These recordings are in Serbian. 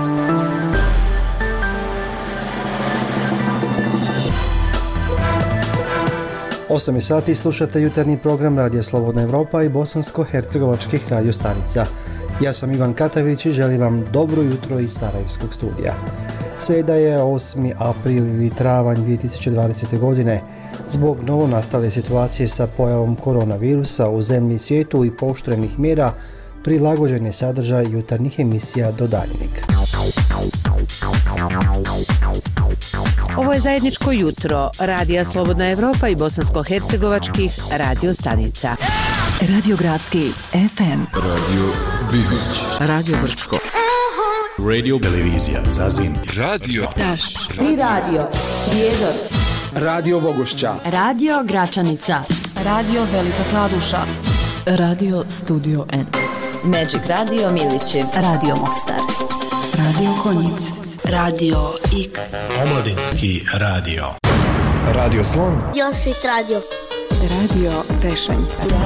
Osam je sati, slušate jutarnji program Radija Slobodna Evropa i bosansko-hercegovačkih radiostanica. Ja sam Ivan Katavić i želim vam dobro jutro iz Sarajevskog studija. Sreda je 8. april ili travanj 2020. godine. Zbog novonastale situacije sa pojavom koronavirusa u zemlji i svijetu i pooštrenih mjera, prilagođen je sadržaj jutarnjih emisija do daljnjeg. Ovo je zajedničko jutro Radija Slobodna Evropa i bosansko-hercegovačkih radiostanica. Radio Gradski FM, Radio Bihać, Radio Brčko, Radio Televizija Zazin, Radio Taš i Radio Prijedor, Radio Vogošća, Radio Gračanica, Radio Velika Kladuša, Radio Studio N, Magic Radio Miliće, Radio Mostar, Radio Konjic, Radio X, Omladinski radio, Radio Slon, Josit Radio, Radio Tešanj,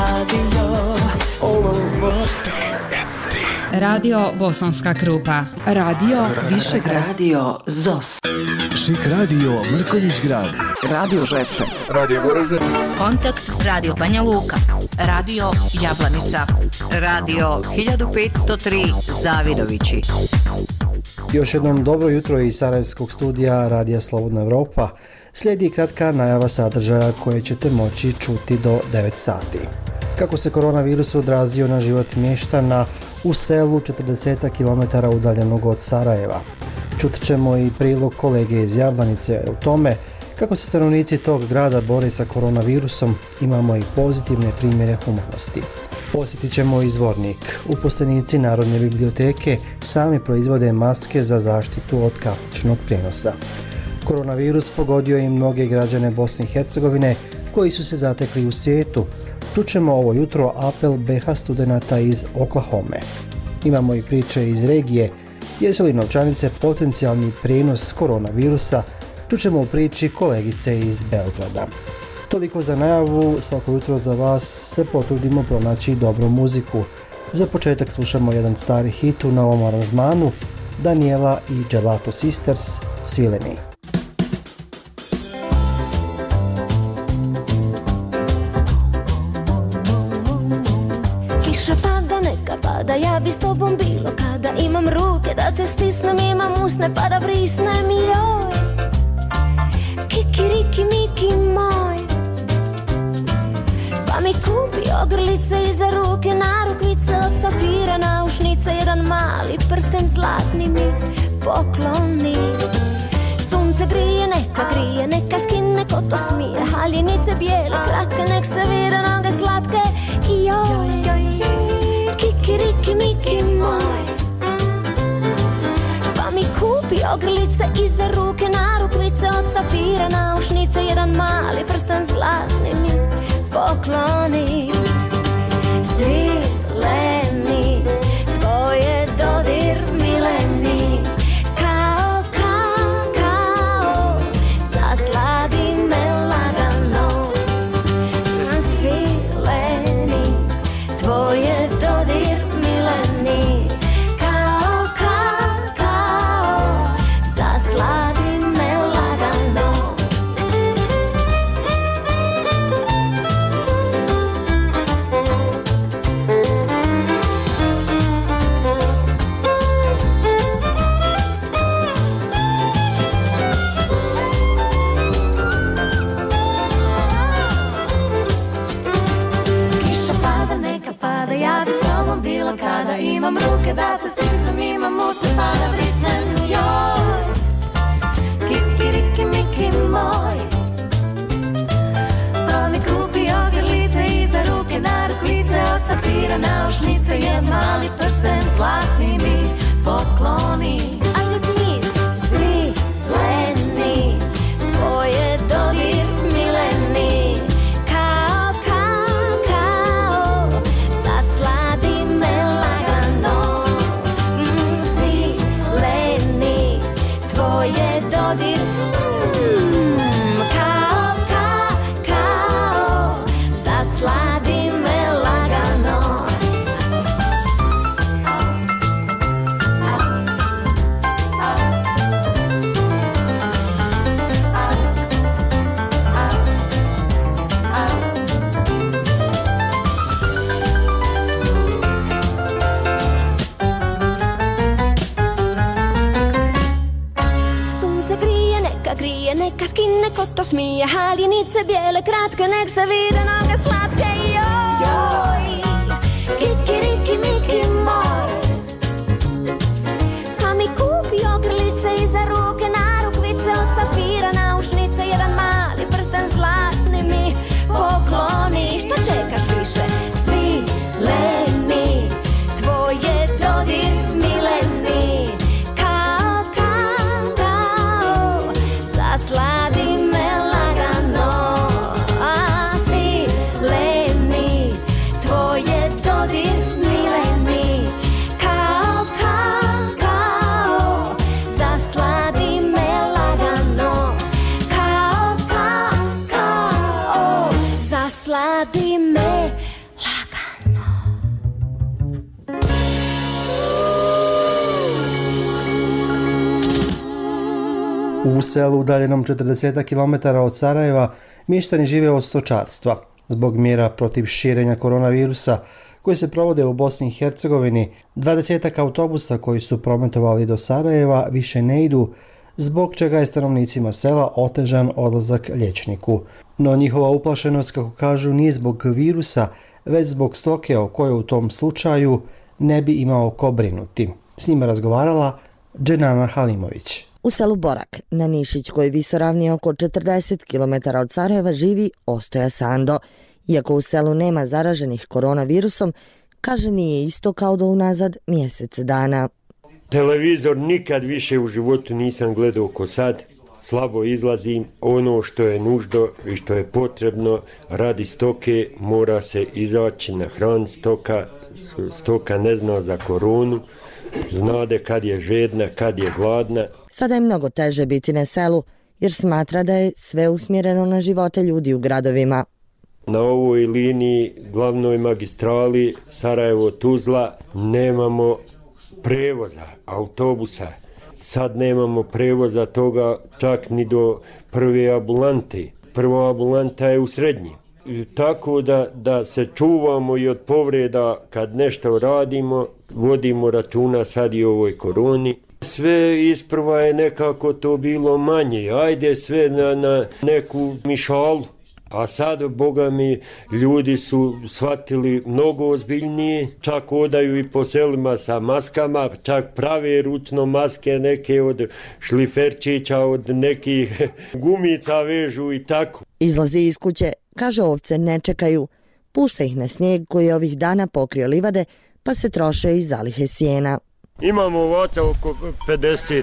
Radio Bosanska Krupa, Radio Višegrad, Radio ZOS, Šik Radio Mrkonjić Grad, Radio Žepče, Radio Goražde, Kontakt Radio Banja Luka, Radio Jablanica, Radio 1503 Zavidovići. Još jednom dobro jutro iz Sarajevskog studija Radija Slobodna Evropa. Slijedi kratka najava sadržaja koje ćete moći čuti do 9 sati. Kako se koronavirus odrazio na život mještana u selu 40 km udaljenog od Sarajeva. Čut ćemo i prilog kolege iz Jablanice u tome kako se stanovnici tog grada bore sa koronavirusom. Imamo i pozitivne primjere humanosti. Posjetit ćemo izvornik. Uposlenici Narodne biblioteke sami proizvode maske za zaštitu od kapljičnog prijenosa. Koronavirus pogodio je i mnoge građane Bosne i Hercegovine koji su se zatekli u svijetu. Čućemo ovo jutro apel BH studenata iz Oklahome. Imamo i priče iz regije. Jesu li novčanice potencijalni prijenos koronavirusa? Čućemo u priči kolegice iz Belgrada. Toliko za najavu, svako jutro za vas se potrudimo pronaći dobru muziku. Za početak slušamo jedan stari hit u novom aranžmanu, Daniela i Gelato Sisters, Svileni. Kiša pada, neka pada, ja bi s tobom bilo kada imam ruke da te stisnem, imam usne pa da vrisnem, joj. Kikiriki miki moj, pa mi kupi ogrlice iza ruke, narukvice od safira, naušnice, jedan mali prsten zlatni mi pokloni. Sunce grije, neka skine ko to smije, haljenice bijele, kratke, nek se vire, noge slatke, joj. Kikiriki miki moj, pa mi kupi ogrlice iza ruke, narukvice od safira, naušnice, jedan mali prsten zlatni mi pokloni. Svileni, tvoje dodir mileni, kao, zasladi me lagano. Svileni, tvoje dodir mileni, kao, zasladi me lagano. Kada imam ruke da te stisnem, imam usne pa da vrisnem, joj. Kikiriki miki moj, pa mi kupi ogrlice iza ruke, narukvice od safira, naušnice, jedan mali prsten zlatni mi pokloni. Ajde please. Svileni, tvoje dodir mileni, kao, zasladi me lagano. Svileni, ko to smije, haljinice bijele, kratke, nek se vide noge slatke. Joj, kikiriki miki moj, pa mi kupi ogrlice i za ruke, narukvice od safira, naušnice, jedan mali prsten zlatni mi pokloni. Šta čekaš više, svi leni, tvoje dodir mileni, kao, zasladi me lagano. A svi leni, tvoje dodir mileni, kao, zasladi me lagano. Kao, zasladi me lagano. U selu udaljenom 40 km od Sarajeva mještani žive od stočarstva. Zbog mjera protiv širenja koronavirusa koje se provode u Bosni i Hercegovini, 20 autobusa koji su prometovali do Sarajeva više ne idu, zbog čega je stanovnicima sela otežan odlazak liječniku. No njihova uplašenost, kako kažu, nije zbog virusa, već zbog stoke o kojoj u tom slučaju ne bi imao ko brinuti. S njima razgovarala Dženana Halimović. U selu Borak, na Nišićkoj visoravni oko 40 km od Sarajeva, živi Ostoja Sando. Iako u selu nema zaraženih koronavirusom, kaže nije isto kao do unazad mjesec dana. Televizor nikad više u životu nisam gledao ko sad. Slabo izlazim, ono što je nužno i što je potrebno radi stoke mora se izaći na hran stoka. Stoka ne zna za koronu, znade kad je žedna, kad je gladna. Sada je mnogo teže biti na selu jer smatra da je sve usmjereno na živote ljudi u gradovima. Na ovoj liniji, glavnoj magistrali Sarajevo-Tuzla, nemamo prevoza, autobusa. Sad nemamo prevoza toga čak ni do prve ambulante. Prva ambulanta je u Srednji. Tako da se čuvamo i od povreda kad nešto radimo, vodimo računa sad i o ovoj koroni. Sve isprva je nekako to bilo manje, ajde sve na neku mišalu. A sad, boga mi, ljudi su shvatili mnogo ozbiljnije, čak odaju i po selima sa maskama, čak prave ručno maske neke od šliferčića, od nekih gumica vežu i tako. Izlazi iz kuće, kaže ovce ne čekaju, pušta ih na snijeg koji je ovih dana pokrio livade, pa se troše i zalihe sjena. Imamo ovaca oko 55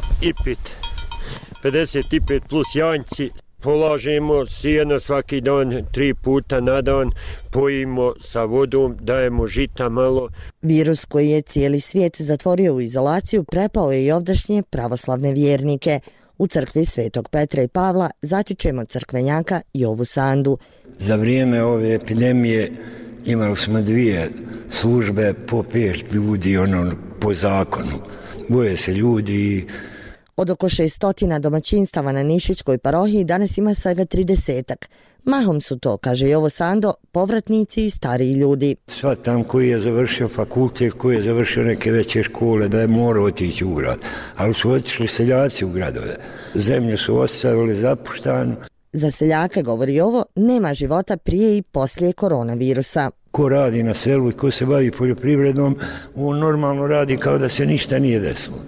plus janjci. Polažemo sjeno svaki dan, 3 puta na dan, pojimo sa vodom, dajemo žita malo. Virus koji je cijeli svijet zatvorio u izolaciju prepao je i ovdašnje pravoslavne vjernike. U crkvi Svetog Petra i Pavla zatičemo crkvenjaka Jovu Sandu. Za vrijeme ove epidemije imali smo 2 službe po 5 ljudi, po zakonu. Boje se ljudi. Od oko 600 domaćinstava na Nišićkoj parohiji danas ima svega 30-ak. Mahom su to, kaže Jovo Sando, povratnici i stariji ljudi. Sva tam koji je završio fakultet, koji je završio neke veće škole, da je morao otići u grad. Ali su otišli seljaci u gradove. Zemlju su ostavili zapuštanu. Za seljake, govori Jovo, nema života prije i poslije koronavirusa. Ko radi na selu i ko se bavi poljoprivredom, on normalno radi kao da se ništa nije desilo.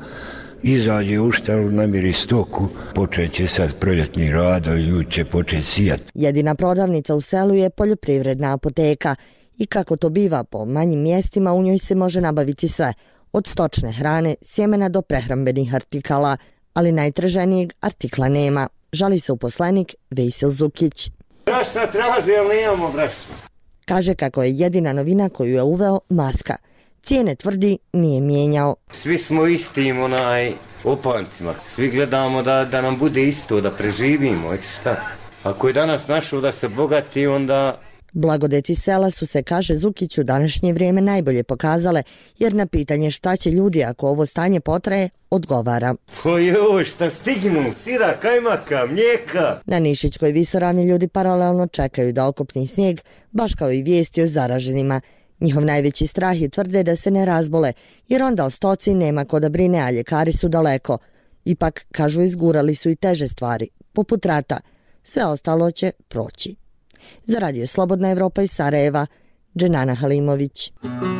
Izađe u štalu, namiri stoku, počet će sad proljetni radovi, ljudi će početi sijati. Jedina prodavnica u selu je poljoprivredna apoteka i kako to biva po manjim mjestima, u njoj se može nabaviti sve, od stočne hrane, sjemena do prehrambenih artikala, ali najtraženijeg artikla nema. Žali se uposlenik Vejsil Zukić. Brašna traži, ali nemamo brašna. Kaže kako je jedina novina koju je uveo maska. Cijene, tvrdi, nije mijenjao. Svi smo istim opancima, svi gledamo da nam bude isto, da preživimo, eto šta. Ako je danas našao da se bogati, onda... Blagodeti sela su se, kaže Zukić, u današnje vrijeme najbolje pokazale, jer na pitanje šta će ljudi ako ovo stanje potraje, odgovara. Joj, šta stignu, sira, kajmaka, mlijeka. Na Nišićkoj visoravni ljudi paralelno čekaju da okupni snijeg, baš kao i vijesti o zaraženima. Njihov najveći strah je, tvrde, da se ne razbole, jer onda o stoci nema ko da brine, a ljekari su daleko. Ipak, kažu, izgurali su i teže stvari, poput rata. Sve ostalo će proći. Za Radio Slobodna Evropa iz Sarajeva, Dženana Halimović.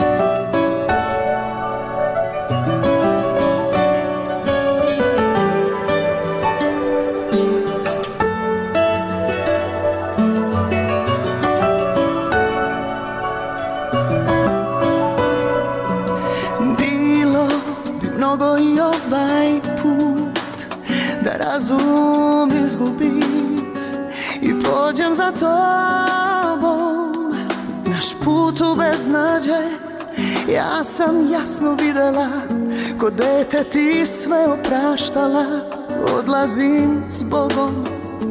I ovaj put da razum izgubim i pođem za tobom, naš put u beznađe. Ja sam jasno videla, ko dete ti sve opraštala, odlazim s Bogom.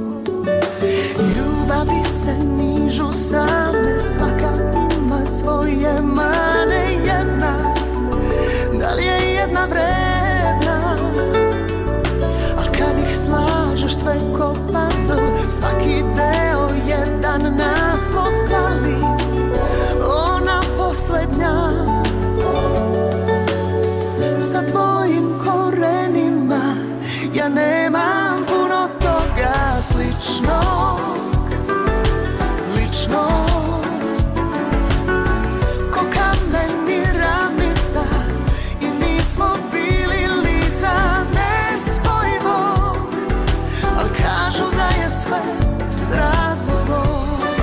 Ljubavi se nižu same, svaka ima svoje mane. Jedna, da li je jedna vredna, al kad ih slažeš sve ko puzzle, svaki deo jedan naslov fali, ona posljednja. Sa tvojim korenima ja nemam puno toga sličnog, ličnog. Ko kamen i ravnica, smo bili lica nespojivog, al kažu da je sve s razlogom.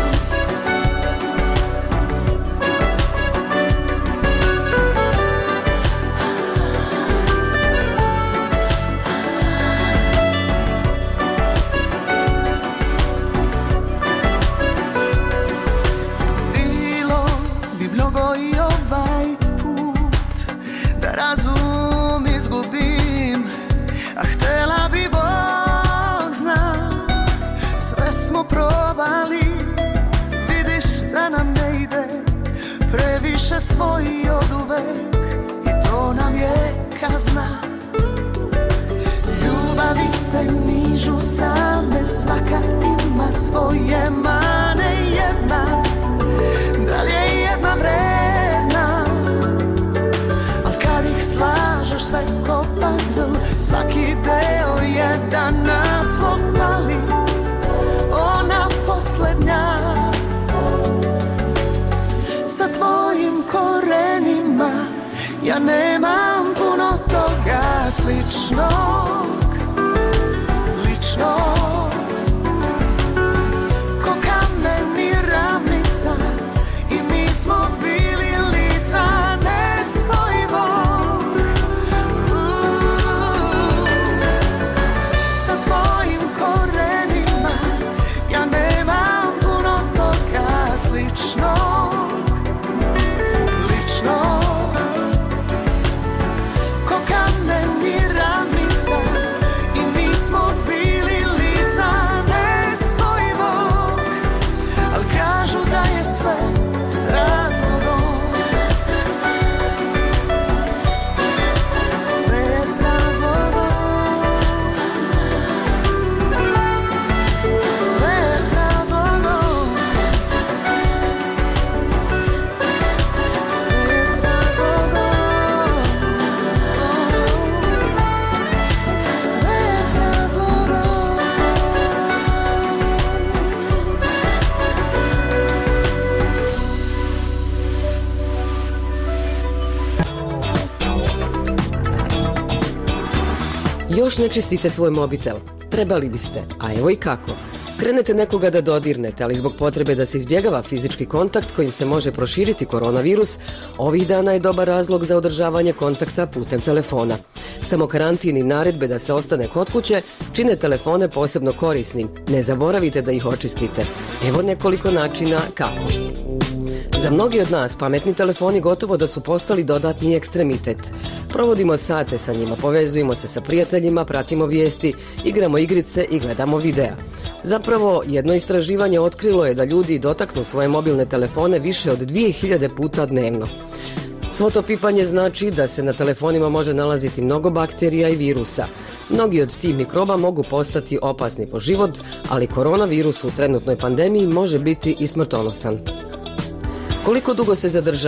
Bilo bi mnogo i ovaj razum izgubim, a htjela bi Bog zna, sve smo probali, vidiš da nam ne ide, previše svoji oduvek i to nam je kazna. Ljubavi se nižu same, svaka ima svoje mane. Jedna, da li je jedna vredna, slažeš sve ko puzzle, svaki deo jedan naslov fali, ona posljednja. Sa tvojim korenima ja nemam puno toga sličnog, ličnog. Ko kamen i ravnica i mi smo bili lica nespojivog. Ličnog, ličnog. Ko kamen i ravnica i mi smo bili lica nespojivog, al kažu da je sve s razlogom. Sve je s razlogom. Sve je s razlogom. Još ne čistite svoj mobitel? Trebali biste, a evo i kako. Krenete nekoga da dodirnete, ali zbog potrebe da se izbjegava fizički kontakt kojim se može proširiti koronavirus, ovih dana je dobar razlog za održavanje kontakta putem telefona. Samo karantin i naredbe da se ostane kod kuće čine telefone posebno korisnim. Ne zaboravite da ih očistite. Evo nekoliko načina kako. Za mnogi od nas pametni telefoni gotovo da su postali dodatni ekstremitet. Provodimo sate sa njima, povezujemo se sa prijateljima, pratimo vijesti, igramo igrice i gledamo videa. Zapravo, jedno istraživanje otkrilo je da ljudi dotaknu svoje mobilne telefone više od 2000 puta dnevno. Svo to pipanje znači da se na telefonima može nalaziti mnogo bakterija i virusa. Mnogi od tih mikroba mogu postati opasni po život, ali koronavirus u trenutnoj pandemiji može biti i smrtonosan. Koliko dugo se zadržava?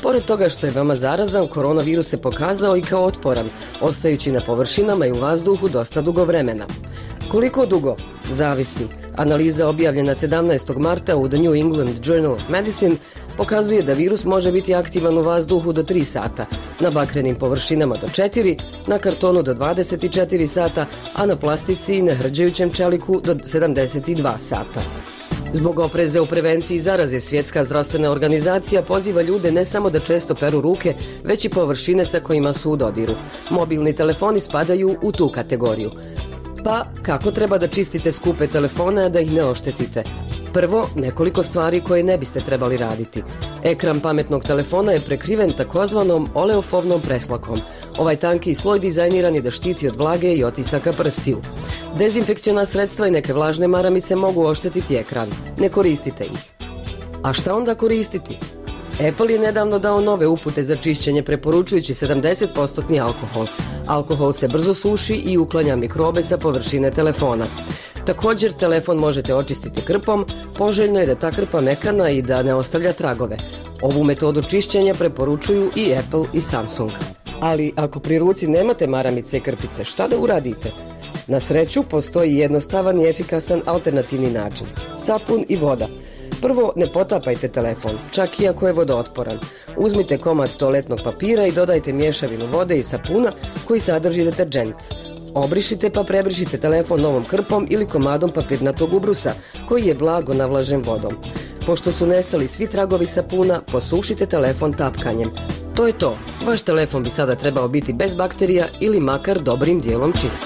Pored toga što je veoma zarazan, koronavirus se pokazao i kao otporan, ostajući na površinama i u vazduhu dosta dugo vremena. Koliko dugo? Zavisi. Analiza objavljena 17. marta u The New England Journal of Medicine pokazuje da virus može biti aktivan u vazduhu do 3 sata, na bakrenim površinama do 4, na kartonu do 24 sata, a na plastici i na hrđajućem čeliku do 72 sata. Zbog opreze u prevenciji zaraze, Svjetska zdravstvena organizacija poziva ljude ne samo da često peru ruke, već i površine sa kojima su u dodiru. Mobilni telefoni spadaju u tu kategoriju. Pa, kako treba da čistite skupe telefone, a da ih ne oštetite? Prvo, nekoliko stvari koje ne biste trebali raditi. Ekran pametnog telefona je prekriven takozvanom oleofobnom preslakom. Ovaj tanki sloj dizajniran je da štiti od vlage i otisaka prstiju. Dezinfekciona sredstva i neke vlažne maramice mogu oštetiti ekran. Ne koristite ih. A šta onda koristiti? Apple je nedavno dao nove upute za čišćenje preporučujući 70% alkohol. Alkohol se brzo suši i uklanja mikrobe sa površine telefona. Također, telefon možete očistiti krpom, poželjno je da ta krpa mekana i da ne ostavlja tragove. Ovu metodu čišćenja preporučuju i Apple i Samsung. Ali ako pri ruci nemate maramice i krpice, šta da uradite? Na sreću, postoji jednostavan i efikasan alternativni način. Sapun i voda. Prvo, ne potapajte telefon, čak i ako je vodootporan. Uzmite komad toaletnog papira i dodajte mješavinu vode i sapuna koji sadrži deterđent. Obrišite pa prebrišite telefon novom krpom ili komadom papirnatog ubrusa koji je blago navlažen vodom. Pošto su nestali svi tragovi sapuna, posušite telefon tapkanjem. To je to. Vaš telefon bi sada trebao biti bez bakterija ili makar dobrim dijelom čist.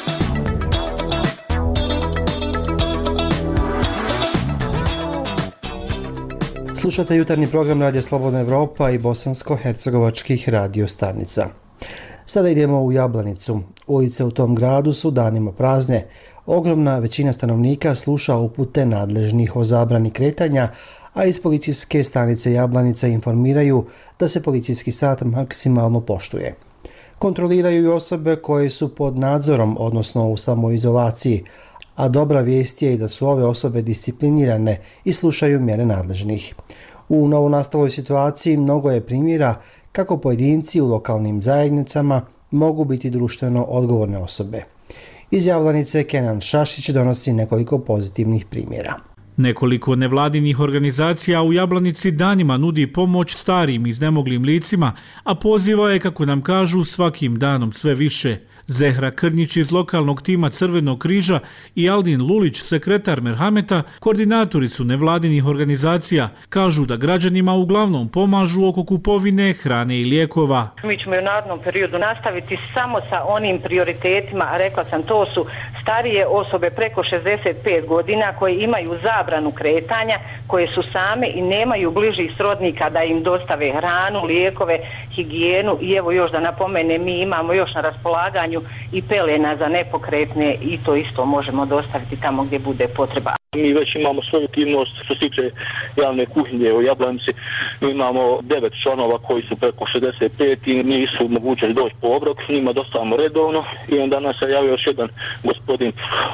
Slušate jutarnji program Radija Slobodna Evropa i bosansko-hercegovačkih radio stanica. Sada idemo u Jablanicu. Ulice u tom gradu su danima prazne. Ogromna većina stanovnika sluša upute nadležnih o zabrani kretanja, a iz policijske stanice Jablanica informiraju da se policijski sat maksimalno poštuje. Kontroliraju i osobe koje su pod nadzorom, odnosno u samoizolaciji, a dobra vijest je i da su ove osobe disciplinirane i slušaju mjere nadležnih. U novonastaloj situaciji mnogo je primjera kako pojedinci u lokalnim zajednicama mogu biti društveno odgovorne osobe. Iz Javlanice Kenan Šašić donosi nekoliko pozitivnih primjera. Nekoliko nevladinih organizacija u Jablanici danima nudi pomoć starim i iznemoglim licima, a poziva je, kako nam kažu, svakim danom sve više. Zehra Krnjić iz lokalnog tima Crvenog križa i Aldin Lulić, sekretar Merhameta, koordinatori su nevladinih organizacija, kažu da građanima uglavnom pomažu oko kupovine hrane i lijekova. Mi ćemo u narednom periodu nastaviti samo sa onim prioritetima, a rekla sam, to su starije osobe preko 65 godina koje imaju zabranu kretanja, koje su same i nemaju bližih srodnika da im dostave hranu, lijekove, higijenu i evo još da napomenem, mi imamo još na raspolaganju i pelena za nepokretne i to isto možemo dostaviti tamo gdje bude potreba. Mi već imamo svoju aktivnost što se tiče javne kuhinje u Jablanici. Mi imamo 9 članova koji su preko 65 i nisu moguće doći po obrok, njima dostavamo redovno i onda nas je javio još jedan gospodin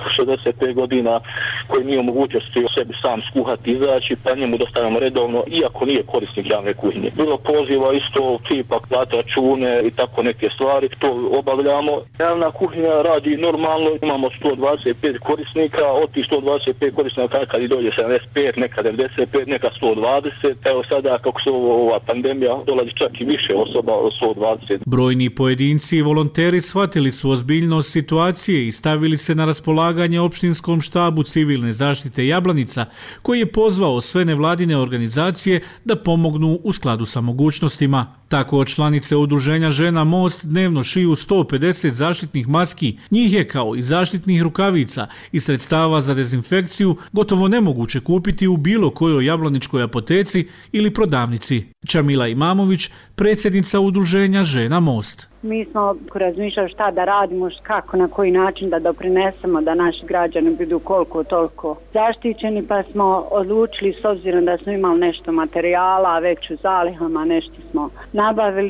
65 godina koji nije mogućnosti o sebi sam skuhati i izaći, pa njemu dostavljamo redovno iako nije korisnik javne kuhinje. Bilo poziva isto tipa plate račune i tako neke stvari, to obavljamo. Javna kuhinja radi normalno, imamo 125 korisnika, od tih 125 korisnika kad i dođe 75, neka 95, neka 120. Evo sada kako se ova pandemija dolazi čak i više osoba od 120. Brojni pojedinci i volonteri shvatili su ozbiljnost situacije i stavili se na raspolaganje opštinskom štabu civilne zaštite Jablanica, koji je pozvao sve nevladine organizacije da pomognu u skladu sa mogućnostima. Tako članice udruženja Žena Most dnevno šiju 150 zaštitnih maski, njih je kao i zaštitnih rukavica i sredstava za dezinfekciju gotovo nemoguće kupiti u bilo kojoj jablaničkoj apoteci ili prodavnici. Čamila Imamović, predsjednica udruženja Žena Most. Mi smo razmišljali šta da radimo, kako, na koji način da doprinesemo da naši građani budu koliko toliko zaštićeni, pa smo odlučili, s obzirom da smo imali nešto materijala, već u zalihama nešto smo nabavili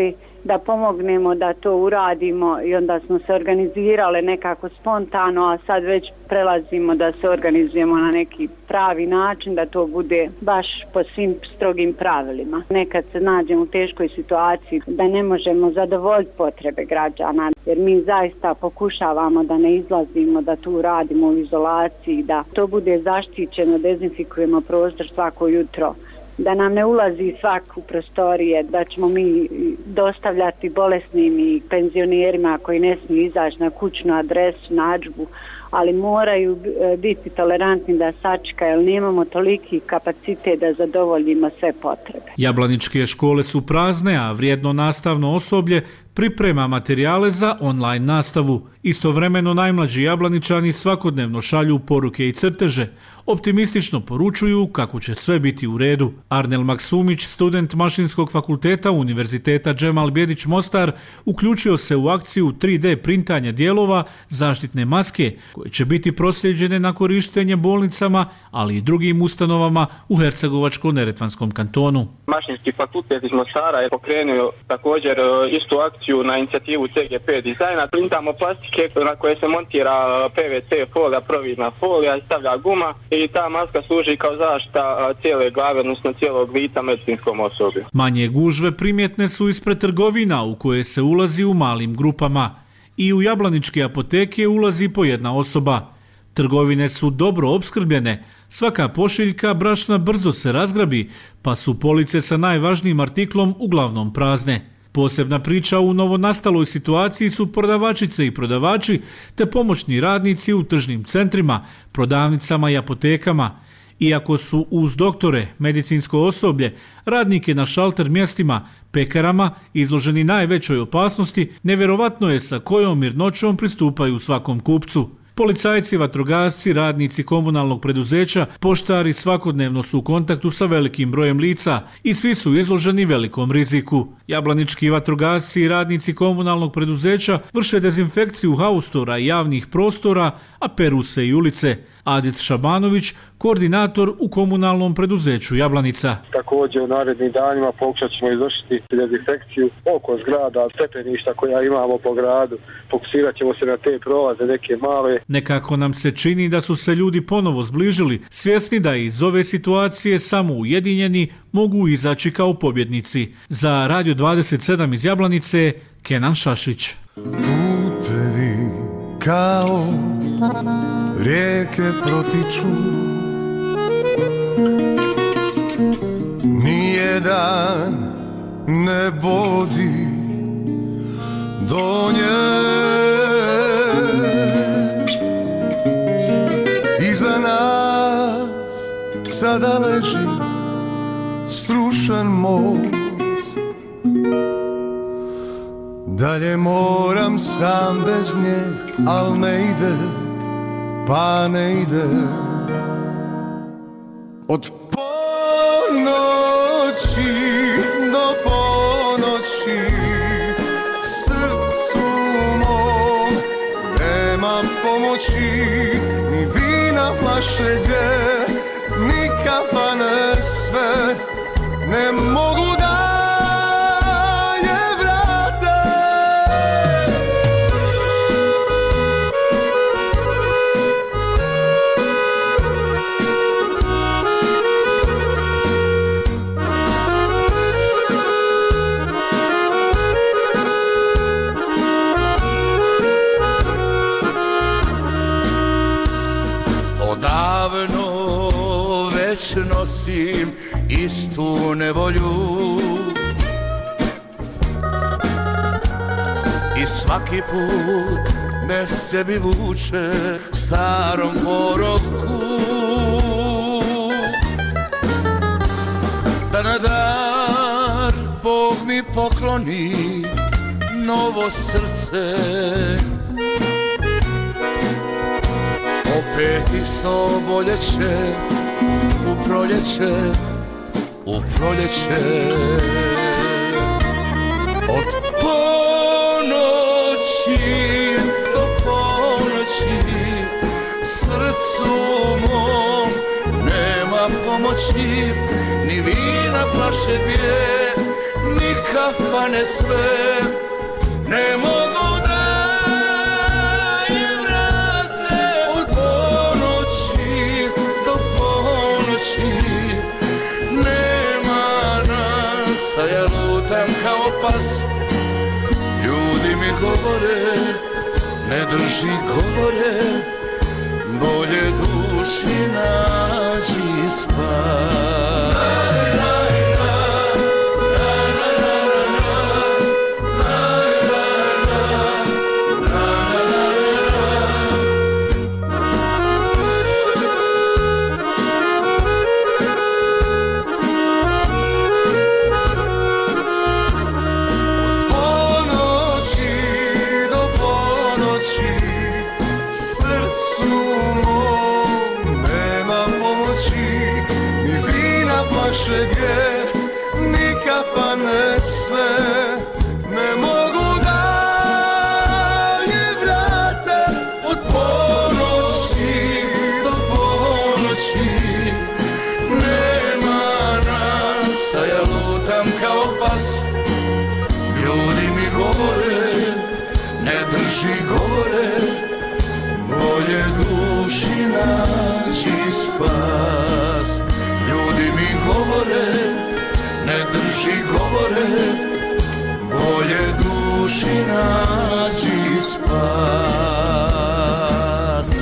da pomognemo da to uradimo i onda smo se organizirale nekako spontano, a sad već prelazimo da se organizujemo na neki pravi način, da to bude baš po svim strogim pravilima. Nekad se nađemo u teškoj situaciji da ne možemo zadovoljiti potrebe građana, jer mi zaista pokušavamo da ne izlazimo, da tu radimo u izolaciji, da to bude zaštićeno, dezinfikujemo prostor svako jutro, da nam ne ulazi svak u prostorije, da ćemo mi dostavljati bolesnim i penzionerima koji ne smiju izaći na kućnu adresu, nadžbu, ali moraju biti tolerantni da sačekaju, jer nemamo toliki kapacitet da zadovoljimo sve potrebe. Jablaničke škole su prazne, a vrijedno nastavno osoblje priprema materijale za online nastavu. Istovremeno najmlađi jablaničani svakodnevno šalju poruke i crteže. Optimistično poručuju kako će sve biti u redu. Arnel Maksumić, student Mašinskog fakulteta Univerziteta Džemal Bjedić Mostar, uključio se u akciju 3D printanja dijelova zaštitne maske koje će biti prosljeđene na korištenje bolnicama, ali i drugim ustanovama u Hercegovačko-neretvanskom kantonu. Mašinski fakultet iz Mostara je pokrenuo također istu akciju na inicijativu CGP dizajna. Printamo plastike na koje se montira PVC folija, providna folija i stavlja guma i ta maska služi kao zaštita cijele glave, odnosno cijelog lica medicinskom osoblju. Manje gužve primjetne su ispred trgovina u koje se ulazi u malim grupama. I u jablaničke apoteke ulazi po jedna osoba. Trgovine su dobro opskrbljene, svaka pošiljka brašna brzo se razgrabi, pa su police sa najvažnijim artiklom uglavnom prazne. Posebna priča u novonastaloj situaciji su prodavačice i prodavači te pomoćni radnici u tržnim centrima, prodavnicama i apotekama. Iako su uz doktore, medicinsko osoblje, radnike na šalter mjestima, pekarama izloženi najvećoj opasnosti, nevjerovatno je sa kojom mirnoćom pristupaju svakom kupcu. Policajci, vatrogasci, radnici komunalnog preduzeća, poštari svakodnevno su u kontaktu sa velikim brojem lica i svi su izloženi velikom riziku. Jablanički vatrogasci i radnici komunalnog preduzeća vrše dezinfekciju haustora i javnih prostora, a peru se i ulice. Adis Šabanović, koordinator u komunalnom preduzeću Jablanica. Također u narednim danima pokušat ćemo izvršiti dezinfekciju oko zgrada, stepeništa koja imamo po gradu. Fokusirat ćemo se na te prolaze, neke male. Nekako nam se čini da su se ljudi ponovo zbližili, svjesni da iz ove situacije samo ujedinjeni mogu izaći kao pobjednici. Za Radio 27 iz Jablanice, Kenan Šašić. Putevi kao rijeke protiču, nijedan ne vodi do nje. Iza nas sada leži srušen most, dalje moram sam bez nje, al ne ide, pa ne ide. Od ponoći do ponoći srcu mom nema pomoći, ni vina flaše dvije, ni kafane sve ne mogu da je vrate. Odavno već nosim istu nevolju i svaki put me sebi vuče starom porodku, da na dar Bog mi pokloni novo srce. Opet isto boljeće u proljeće, u proljeće. Od ponoći do ponoći srcu mom nema pomoći, ni vina flaše dvije, ni kafane sve ne mogu da je vrate od ponoći do ponoći. Nema nas, a ja lutam kao pas. Ljudi mi govore, ne drži govore, bolje duši nađi spas. Gdje ni kafane sve ne mogu da je vrate od ponoći do ponoći. Nema nas, a ja lutam kao pas. Ljudi mi govore, ne drži govore, bolje duši nađi spas. Ljudi mi govore, ne drži govore, bolje duši nađi spas.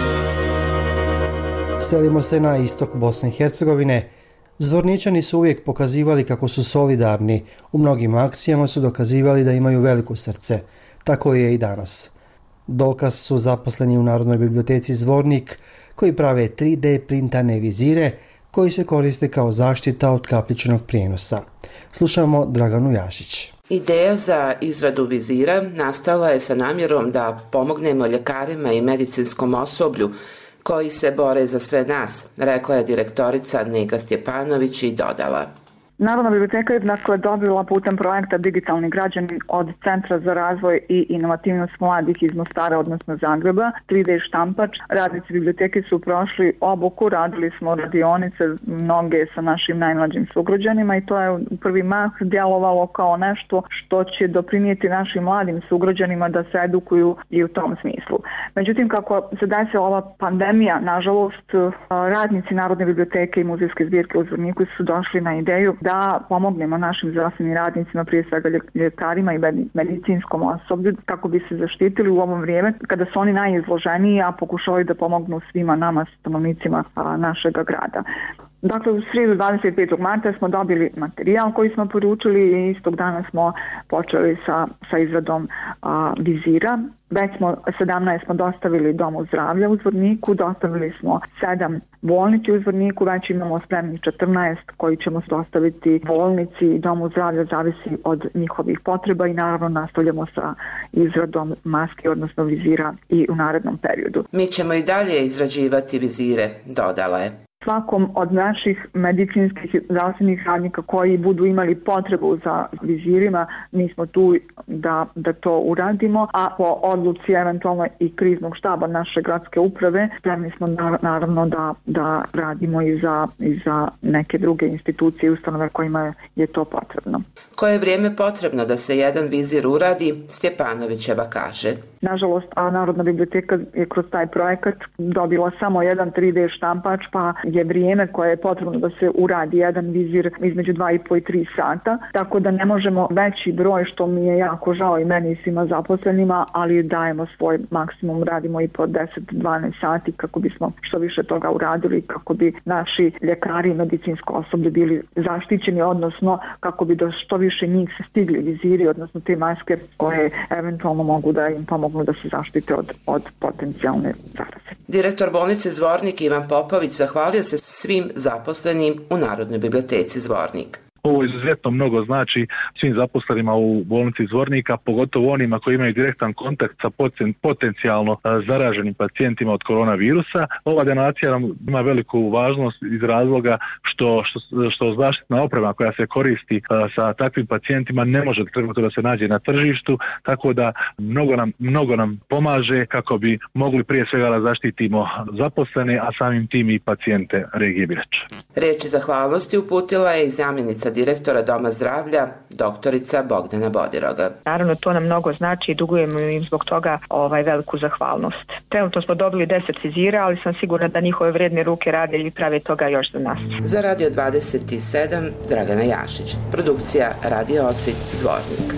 Selimo se na istok Bosne i Hercegovine. Zvorničani su uvijek pokazivali kako su solidarni. U mnogim akcijama su dokazivali da imaju veliko srce. Tako je i danas. Dokaz su zaposleni u Narodnoj biblioteci Zvornik, koji prave 3D printane vizire koji se koriste kao zaštita od kapljičnog prijenosa. Slušamo Draganu Jašić. Ideja za izradu vizira nastala je sa namjerom da pomognemo ljekarima i medicinskom osoblju koji se bore za sve nas, rekla je direktorica Nega Stjepanović i dodala. Narodna biblioteka je dobila putem projekta Digitalni građani od Centra za razvoj i inovativnost mladih iz Mostara, odnosno Zagreba, 3D štampač. Radnici biblioteke su prošli obuku, radili smo radionice mnoge sa našim najmlađim sugrađanima i to je u prvi mah djelovalo kao nešto što će doprinijeti našim mladim sugrađanima da se edukuju i u tom smislu. Međutim, kako se desila ova pandemija, nažalost, radnici Narodne biblioteke i muzejske zbirke u Zvorniku su došli na ideju da pomognemo našim zdravstvenim radnicima, prije svega ljekarima i medicinskom osoblju, kako bi se zaštitili u ovom vrijeme kada su oni najizloženiji, a pokušavaju da pomognu svima nama, stanovnicima našeg grada. Dakle, u srijedu 25. marta smo dobili materijal koji smo poručili i istog dana smo počeli sa izradom vizira. Već smo 17 smo dostavili Domu zdravlja u Zvorniku, dostavili smo 7 bolnici u Zvorniku, već imamo spremnih 14 koji ćemo dostaviti bolnici i Domu zdravlja, zavisi od njihovih potreba i naravno nastavljamo sa izradom maske, odnosno vizira i u narednom periodu. Mi ćemo i dalje izrađivati vizire, dodala je. Svakom od naših medicinskih zdravstvenih radnika koji budu imali potrebu za vizirima, mi smo tu da to uradimo, a po odluci eventualno i kriznog štaba naše gradske uprave spremni smo naravno da radimo i za neke druge institucije i ustanove kojima je to potrebno. Koje je vrijeme potrebno da se jedan vizir uradi, Stjepanovićeva kaže. Nažalost, Narodna biblioteka je kroz taj projekat dobila samo jedan 3D štampač, pa je vrijeme koje je potrebno da se uradi jedan vizir između 2,5 i 3 sata, tako da ne možemo veći broj, što mi je jako žao i meni i svima zaposlenima, ali dajemo svoj maksimum, radimo i po 10-12 sati kako bismo što više toga uradili, kako bi naši ljekari i medicinsko osoblje bili zaštićeni, odnosno kako bi do što više njih stigli viziri, odnosno te maske koje eventualno mogu da im pomognu da se zaštite od potencijalne zaraze. Direktor bolnice Zvornik Ivan Popović zahvalio se svim zaposlenim u Narodnoj biblioteci Zvornik. Ovo izuzetno mnogo znači svim zaposlenima u bolnici Zvornika, pogotovo onima koji imaju direktan kontakt sa potencijalno zaraženim pacijentima od koronavirusa. Ova donacija nam ima veliku važnost iz razloga što zaštitna oprema koja se koristi sa takvim pacijentima ne može trenutno da se nađe na tržištu, tako da mnogo nam pomaže kako bi mogli prije svega da zaštitimo zaposlene, a samim tim i pacijente regije Birač. Riječi zahvalnosti uputila je i zamjenica direktora Doma zdravlja, doktorica Bogdana Bodiroga. Naravno, to nam mnogo znači i dugujemo im zbog toga veliku zahvalnost. Trenutno smo dobili 10 vizira, ali sam sigurna da njihove vredne ruke rade i prave toga još za nas. Za Radio 27, Dragana Jašić. Produkcija Radio Osvit, Zvornik.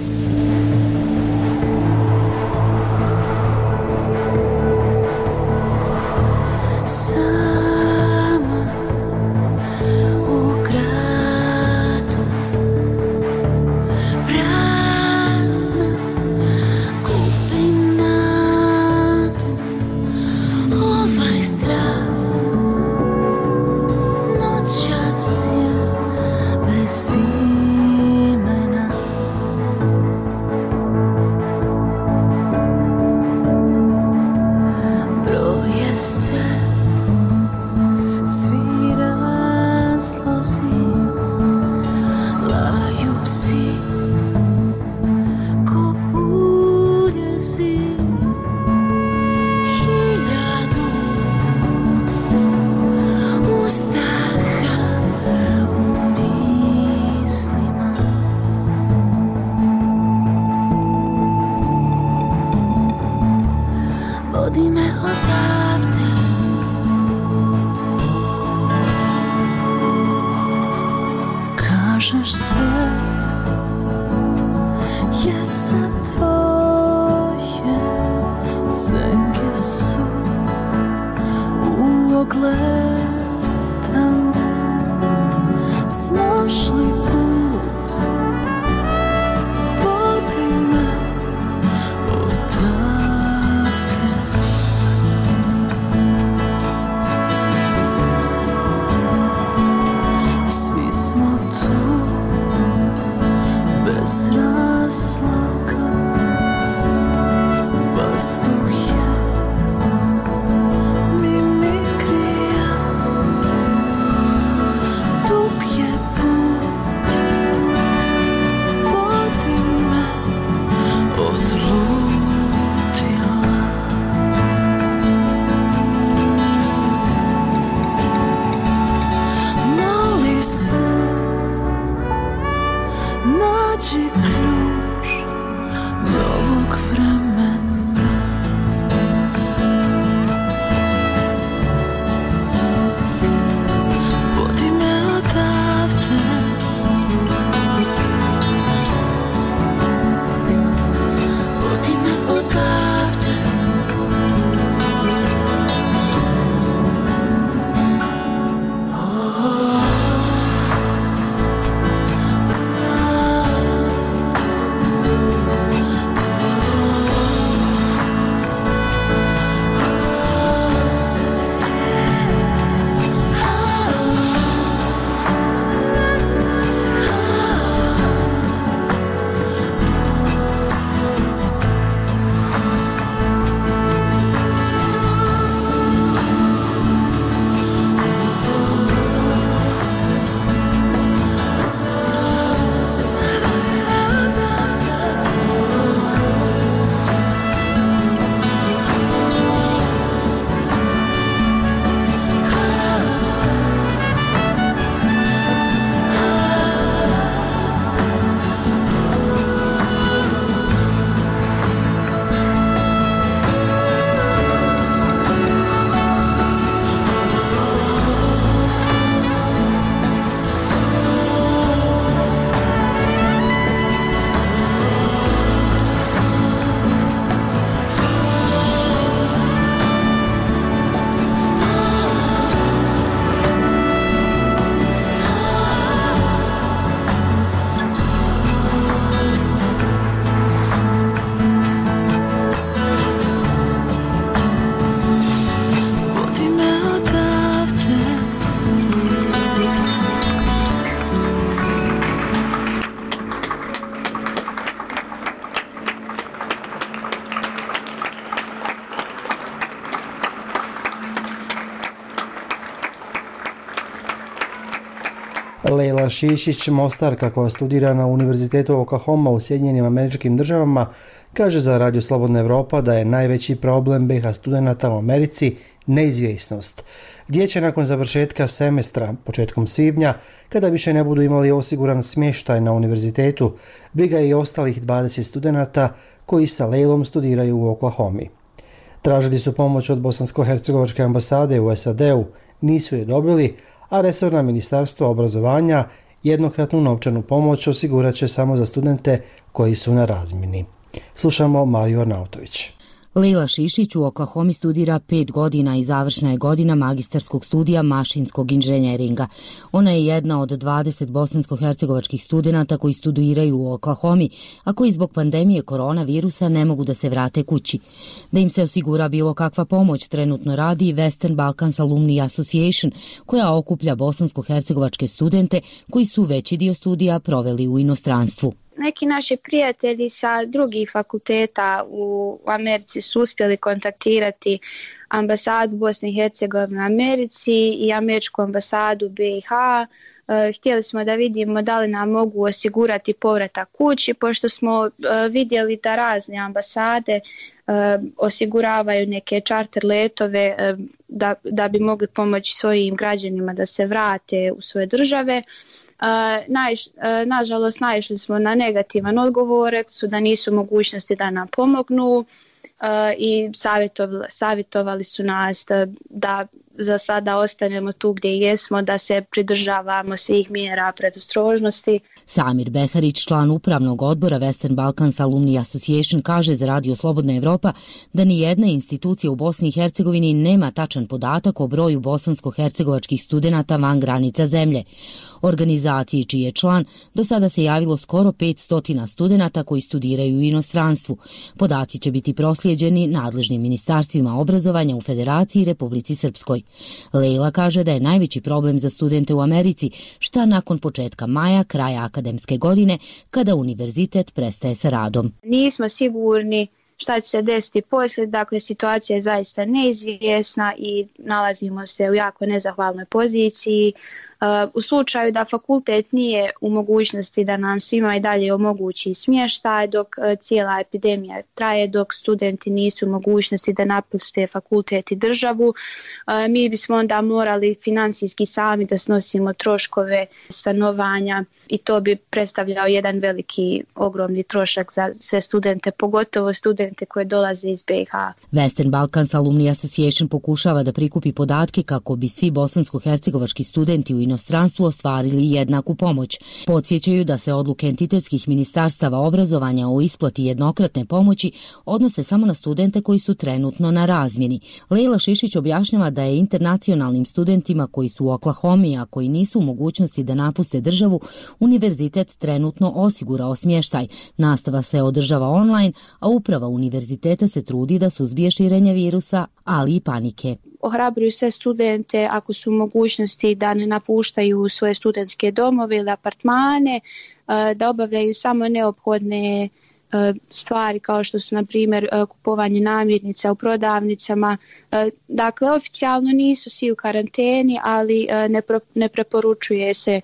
Leila Šišić, mostarka koja studira na Univerzitetu Oklahoma u Sjedinjenim Američkim Državama, kaže za Radio Slobodna Evropa da je najveći problem BiH studenata u Americi neizvjesnost. Gdje će nakon završetka semestra, početkom svibnja, kada više ne budu imali osiguran smještaj na univerzitetu, briga i ostalih 20 studenata koji sa Leilom studiraju u Oklahomi. Tražili su pomoć od Bosansko-hercegovačke ambasade u SAD-u, nisu je dobili, a resorna ministarstva obrazovanja jednokratnu novčanu pomoć osigurat će samo za studente koji su na razmjeni. Slušamo Mariju Arnautović. Leila Šišić u Oklahomi studira 5 godina i završna je godina magistarskog studija mašinskog inženjeringa. Ona je jedna od 20 bosansko-hercegovačkih studenata koji studiraju u Oklahomi, a koji zbog pandemije koronavirusa ne mogu da se vrate kući. Da im se osigura bilo kakva pomoć trenutno radi Western Balkans Alumni Association, koja okuplja bosansko-hercegovačke studente koji su veći dio studija proveli u inostranstvu. Neki naši prijatelji sa drugih fakulteta u Americi su uspjeli kontaktirati ambasadu Bosne i Hercegovine u Americi i američku ambasadu BiH. Htjeli smo da vidimo da li nam mogu osigurati povratak kući, pošto smo vidjeli da razne ambasade osiguravaju neke čarter letove da bi mogli pomoći svojim građanima da se vrate u svoje države. Nažalost, naišli smo na negativan odgovor, su da nisu mogućnosti da nam pomognu i savjetovali su nas da za sada ostanemo tu gdje jesmo, da se pridržavamo svih mjera predostrožnosti. Samir Beharić, član upravnog odbora Western Balkans Alumni Association, kaže za Radio Slobodna Evropa da ni jedna institucija u Bosni i Hercegovini nema tačan podatak o broju bosansko-hercegovačkih studenata van granica zemlje. Organizaciji čiji je član do sada se javilo skoro 500 studenata koji studiraju u inostranstvu. Podaci će biti proslijeđeni nadležnim ministarstvima obrazovanja u Federaciji i Republici Srpskoj. Leila kaže da je najveći problem za studente u Americi šta nakon početka maja, kraja akademske godine, kada univerzitet prestaje sa radom. Nismo sigurni šta će se desiti poslije, dakle situacija je zaista neizvjesna i nalazimo se u jako nezahvalnoj poziciji. U slučaju da fakultet nije u mogućnosti da nam svima i dalje omogući smještaj dok cijela epidemija traje, dok studenti nisu u mogućnosti da napuste fakultet i državu, mi bismo onda morali financijski sami da snosimo troškove stanovanja i to bi predstavljao jedan veliki, ogromni trošak za sve studente, pogotovo studente koje dolaze iz BiH. Western Balkans Alumni Association pokušava da prikupi podatke kako bi svi bosansko-hercegovački studenti u inostranstvu ostvarili jednaku pomoć. Podsjećaju da se odluke entitetskih ministarstava obrazovanja o isplati jednokratne pomoći odnose samo na studente koji su trenutno na razmjeni. Leila Šišić objašnjava da je internacionalnim studentima koji su u Oklahomi, a koji nisu u mogućnosti da napuste državu, univerzitet trenutno osigurao smještaj. Nastava se održava online, a uprava univerziteta se trudi da suzbije širenje virusa, ali i panike. Ohrabruju sve studente ako su u mogućnosti da ne napuštaju svoje studentske domove ili apartmane, da obavljaju samo neophodne stvari kao što su na primjer kupovanje namirnica u prodavnicama. Dakle, oficijalno nisu svi u karanteni, ali ne preporučuje se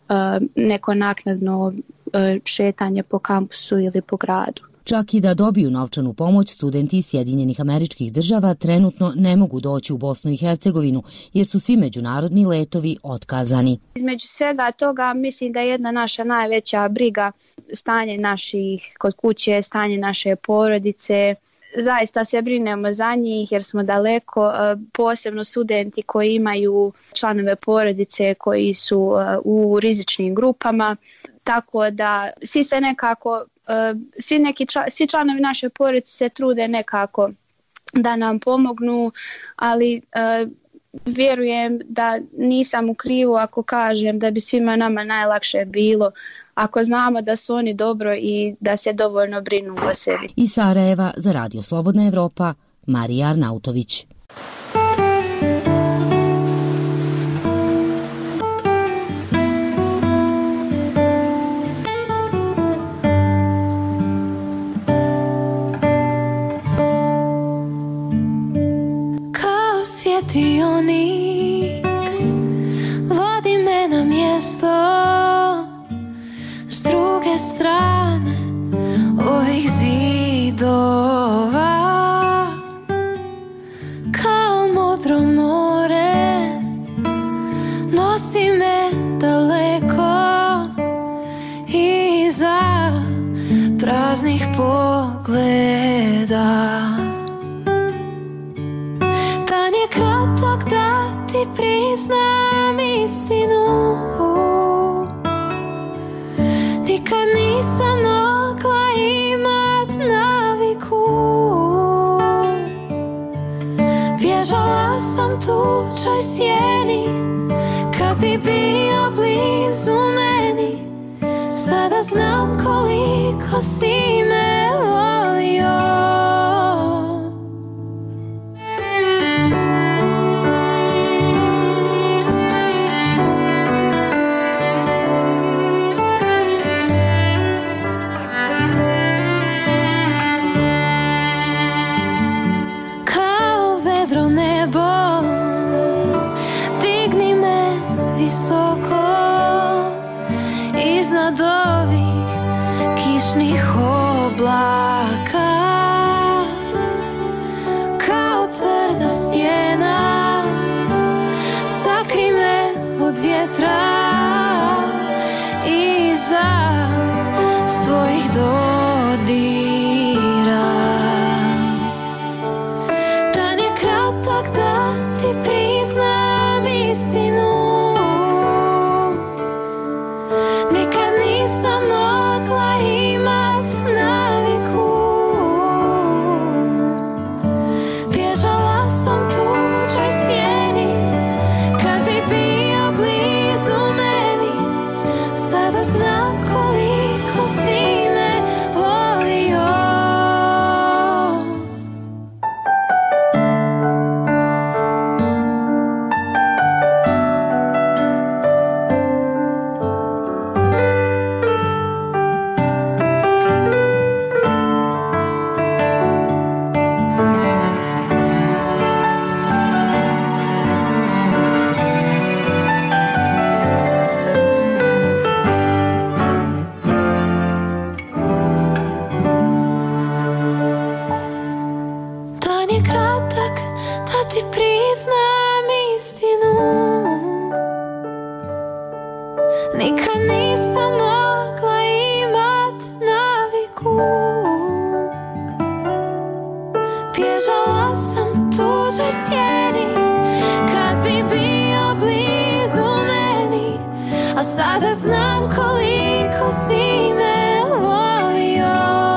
neko naknadno šetanje po kampusu ili po gradu. Čak i da dobiju novčanu pomoć, studenti iz Sjedinjenih Američkih Država trenutno ne mogu doći u Bosnu i Hercegovinu jer su svi međunarodni letovi otkazani. Između svega toga mislim da je jedna naša najveća briga stanje naših kod kuće, stanje naše porodice. Zaista se brinemo za njih jer smo daleko, posebno studenti koji imaju članove porodice koji su u rizičnim grupama, tako da svi se nekako svi članovi naše porodice se trude nekako da nam pomognu, ali vjerujem da nisam u krivu ako kažem da bi svima nama najlakše bilo ako znamo da su oni dobro i da se dovoljno brinu o sebi. Iz Sarajeva za Radio Slobodna Evropa, Marija Arnautović. Svjetionik vodi me na mjesto s druge strane ovih zidova. da. Dan je kratak da ti priznam istinu. Nikad nisam mogla imat naviku. Bježala sam tuđoj sjeni, kad bi bio blizu meni. Sada znam koliko si me volio. Kao vedro nebo, digni me visoko iznad ovih kišnih oblaka. Kao tvrda stijena, sakri me od vjetra iza svojih dodira. Dan je kratak da ti priznam istinu. Nikad nisam mogla imat naviku. Bježala sam tuđoj sjeni, kad bi bio blizu meni. Sada znam koliko si me volio. Dan je kratak da ti priznam istinu. Nikad nisam mogla imat naviku. Bježala sam tuđoj sjeni, kad bi bio blizu meni. A sada znam koliko si me volio.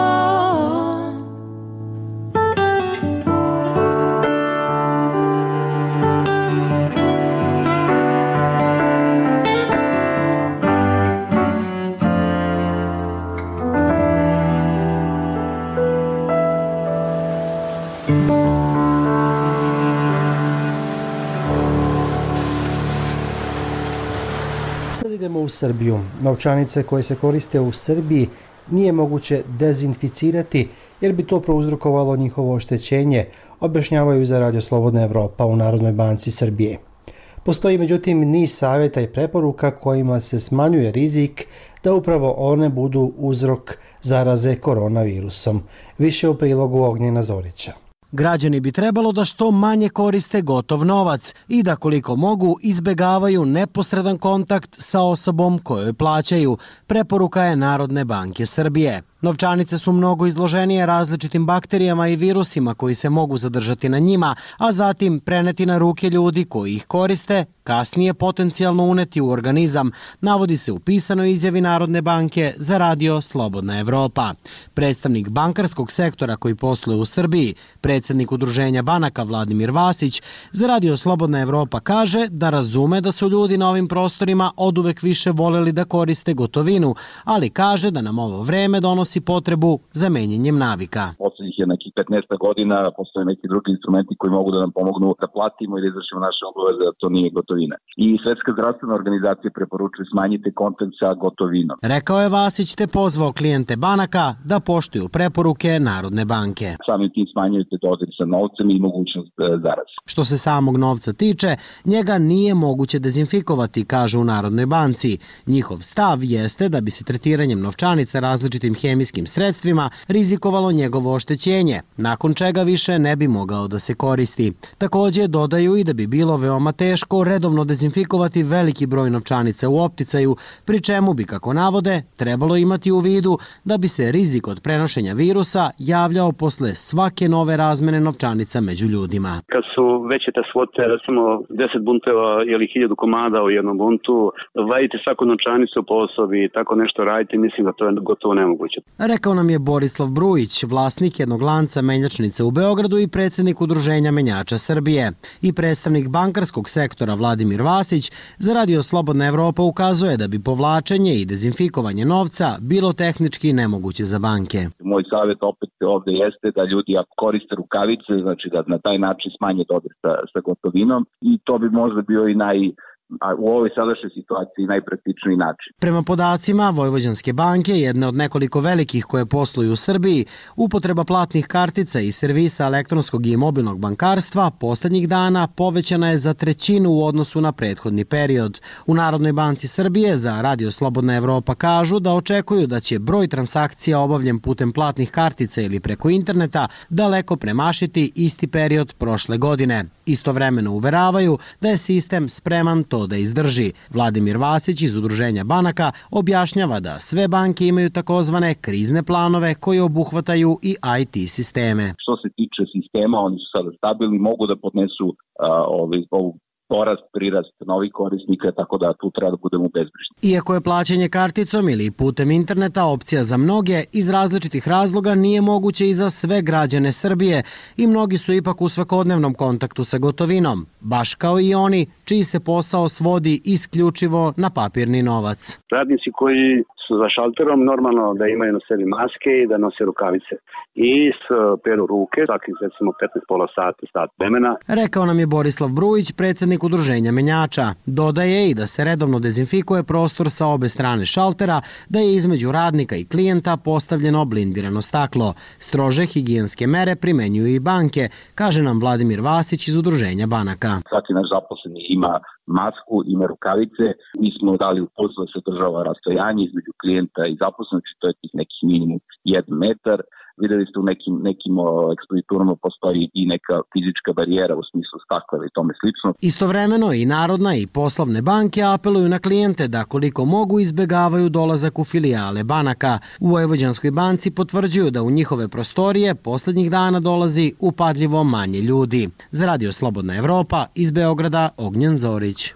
Sad idemo u Srbiju. Novčanice koje se koriste u Srbiji nije moguće dezinficirati jer bi to prouzrokovalo njihovo oštećenje, objašnjavaju za Radio Slobodna Evropa u Narodnoj banci Srbije. Postoji međutim niz savjeta i preporuka kojima se smanjuje rizik da upravo one budu uzrok zaraze koronavirusom. Više u prilogu Ognjena Zorića. Građani bi trebalo da što manje koriste gotov novac i da koliko mogu izbegavaju neposredan kontakt sa osobom kojoj plaćaju, preporuka je Narodne banke Srbije. Novčanice su mnogo izloženije različitim bakterijama i virusima koji se mogu zadržati na njima, a zatim preneti na ruke ljudi koji ih koriste, kasnije potencijalno uneti u organizam, navodi se u pisanoj izjavi Narodne banke za Radio Slobodna Evropa. Predstavnik bankarskog sektora koji posluje u Srbiji, predsjednik Udruženja banaka Vladimir Vasić, za Radio Slobodna Evropa kaže da razume da su ljudi na ovim prostorima oduvek više voljeli da koriste gotovinu, ali kaže da nam ovo vreme donosi potrebu za menjanjem navika. Poslednjih je nekih 15 godina, postoje neki drugi instrumenti koji mogu da nam pomognu da platimo i da izvršimo naše obaveze, da to nije gotovina. I Svetska zdravstvena organizacija preporučuje smanjiti kontakt sa gotovinom. Rekao je Vasić te pozvao klijente banaka da poštuju preporuke Narodne banke. Samim tim smanjujete dodir sa novcem i mogućnost zaraze. Što se samog novca tiče, njega nije moguće dezinfikovati, kažu u Narodnoj banci. Njihov stav jeste da bi se tretiranjem novčanica različitim hemijskim sredstvima rizikovalo njegovo oštećenje oštećenje, nakon čega više ne bi mogao da se koristi. Takođe dodaju i da bi bilo veoma teško redovno dezinfikovati veliki broj novčanica u opticaju, pri čemu bi, kako navode, trebalo imati u vidu da bi se rizik od prenošenja virusa javljao posle svake nove razmene novčanica među ljudima. Kad su veće te svote, recimo 10 bunteva ili 1000 komada u jednom buntu, vadite svaku novčanicu po osobi i tako nešto radite, mislim da to je gotovo nemoguće. Rekao nam je Borislav Brujić, vlasnik jednog lanca menjačnice u Beogradu i predsjednik Udruženja menjača Srbije. I predstavnik bankarskog sektora Vladimir Vasić za Radio Slobodna Evropa ukazuje da bi povlačenje i dezinfikovanje novca bilo tehnički nemoguće za banke. Moj savjet opet ovde jeste da ljudi ako koriste rukavice, znači da na taj način smanje dodir sa gotovinom i to bi možda bio i u ovoj sadašnjoj situaciji najpraktičniji način. Prema podacima Vojvođanske banke, jedne od nekoliko velikih koje posluju u Srbiji, upotreba platnih kartica i servisa elektronskog i mobilnog bankarstva poslednjih dana povećana je za 1/3 u odnosu na prethodni period. U Narodnoj banci Srbije za Radio Slobodna Evropa kažu da očekuju da će broj transakcija obavljen putem platnih kartica ili preko interneta daleko premašiti isti period prošle godine. Istovremeno uveravaju da je sistem spreman to da izdrži. Vladimir Vasić iz Udruženja banaka objašnjava da sve banke imaju takozvane krizne planove koji obuhvataju i IT sisteme. Što se tiče sistema, oni su sada stabilni, mogu da podnesu ovu prirast novih korisnika, tako da tu treba da budemo bezbrižni. Iako je plaćanje karticom ili putem interneta opcija za mnoge, iz različitih razloga nije moguće i za sve građane Srbije i mnogi su ipak u svakodnevnom kontaktu sa gotovinom, baš kao i oni čiji se posao svodi isključivo na papirni novac. Radnici koji su za šalterom normalno da imaju na sebi maske i da nose rukavice i peru ruke, svakih recimo 15 pola sat vremena. Rekao nam je Borislav Brujić, predsjednik Udruženja menjača. Dodaje i da se redovno dezinfikuje prostor sa obe strane šaltera, da je između radnika i klijenta postavljeno blindirano staklo. Strože higijenske mere primenjuju i banke, kaže nam Vladimir Vasić iz Udruženja banaka. Svaki naš zaposleni ima masku, ima rukavice. Mi smo dali u poslu da se održava rastojanje između klijenta i zaposlenog, to je tih nekih minimum 1 metar. Videli ste u nekim ekspediturama postoji i neka fizička barijera u smislu stakla i tome slično. Istovremeno i Narodna i poslovne banke apeluju na klijente da koliko mogu izbegavaju dolazak u filijale banaka. U Vojvođanskoj banci potvrđuju da u njihove prostorije poslednjih dana dolazi upadljivo manje ljudi. Za Radio Slobodna Evropa iz Beograda Ognjen Zorić.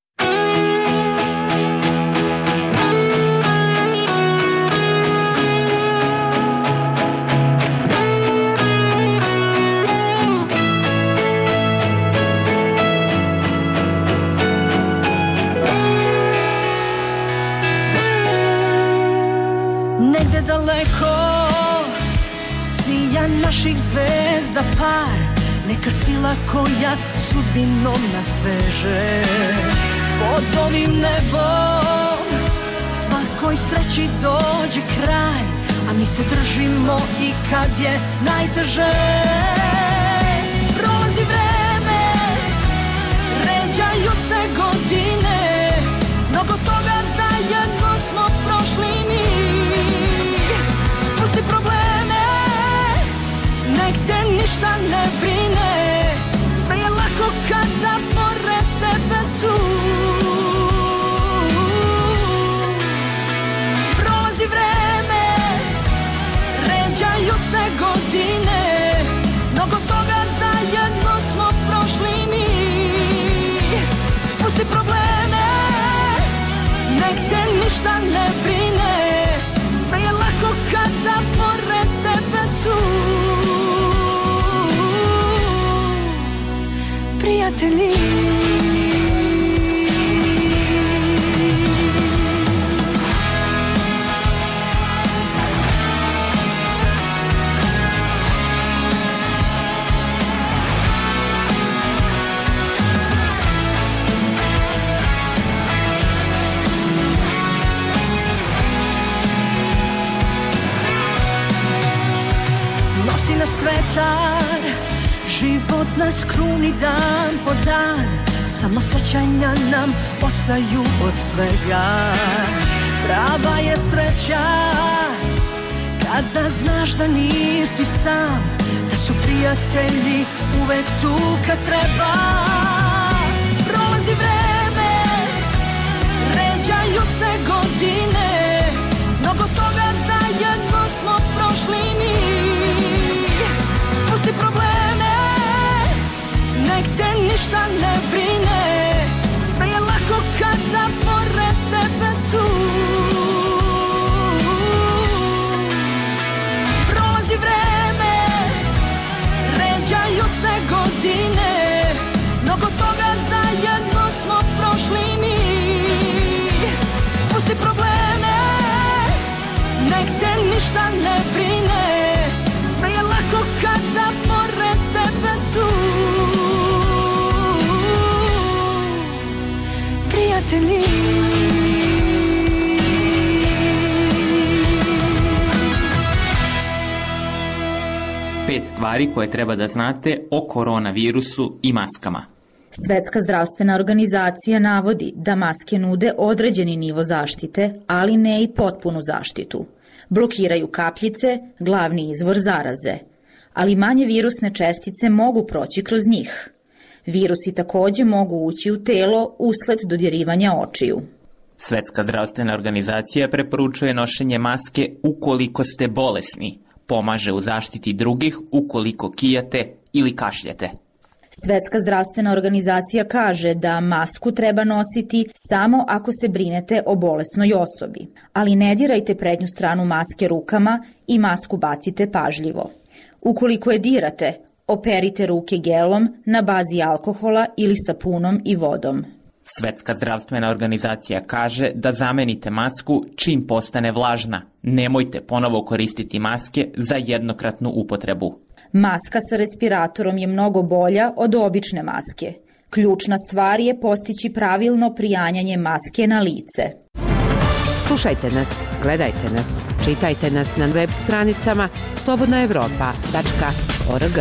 Negde daleko sija naših zvezda par, neka sila koja sudbinom nas veže. Pod ovim nebom svakoj sreći dođe kraj, a mi se držimo i kad je najteže. Prolazi vreme, ređaju se godine, mnogo toga zajedno smo prošli mi. Pusti probleme, nek te ništa ne brine, sve je lako kada pored tebe su. Prolazi vreme, ređaju se godine, mnogo toga zajedno smo prošli mi. Pusti probleme, nek te ništa ne brine, sve je lako kada pored tebe su. Prijatelji, nosi nas svetar, život nas kruni dan po dan, samo sećanja nam ostaju od svega. Prava je sreća kada znaš da nisi sam, da su prijatelji uvek tu kad treba. Prolazi vreme, ređaju se godine, mnogo toga zajedno smo prošli mi. Pusti probleme, nek te ništa ne brine, sve je lako kada pored tebe su. Prolazi vreme, ređaju se godine, mnogo toga zajedno smo prošli mi. Pusti probleme, nek te ništa ne brine, sve je lako kada pored tebe su prijatelji. 5 stvari koje treba da znate o koronavirusu i maskama. Svetska zdravstvena organizacija navodi da maske nude određeni nivo zaštite, ali ne i potpunu zaštitu. Blokiraju kapljice, glavni izvor zaraze, ali manje virusne čestice mogu proći kroz njih. Virusi takođe mogu ući u telo usled dodirivanja očiju. Svetska zdravstvena organizacija preporučuje nošenje maske ukoliko ste bolesni. Pomaže u zaštiti drugih ukoliko kijate ili kašljete. Svetska zdravstvena organizacija kaže da masku treba nositi samo ako se brinete o bolesnoj osobi, ali ne dirajte prednju stranu maske rukama i masku bacite pažljivo. Ukoliko je dirate, operite ruke gelom na bazi alkohola ili sapunom i vodom. Svetska zdravstvena organizacija kaže da zamenite masku čim postane vlažna. Nemojte ponovo koristiti maske za jednokratnu upotrebu. Maska sa respiratorom je mnogo bolja od obične maske. Ključna stvar je postići pravilno prijanjanje maske na lice. Slušajte nas, gledajte nas, čitajte nas na web stranicama slobodnaevropa.org.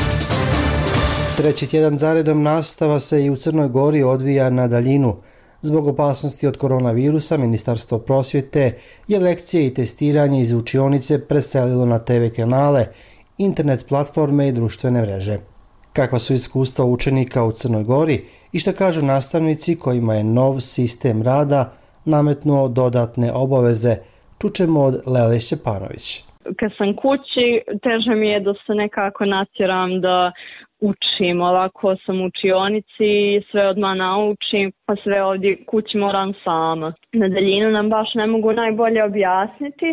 Treći tjedan zaredom nastava se i u Crnoj Gori odvija na daljinu. Zbog opasnosti od koronavirusa, Ministarstvo prosvjete je lekcije i testiranje iz učionice preselilo na TV kanale, internet platforme i društvene mreže. Kakva su iskustva učenika u Crnoj Gori i što kažu nastavnici kojima je nov sistem rada nametnuo dodatne obaveze, čućemo od Lele Šćepanović. Kad sam kući, teže mi je da se nekako natjeram da učim, ovako sam u učionici, sve odmah naučim, pa sve ovdje kući moram sama. Na daljinu nam baš ne mogu najbolje objasniti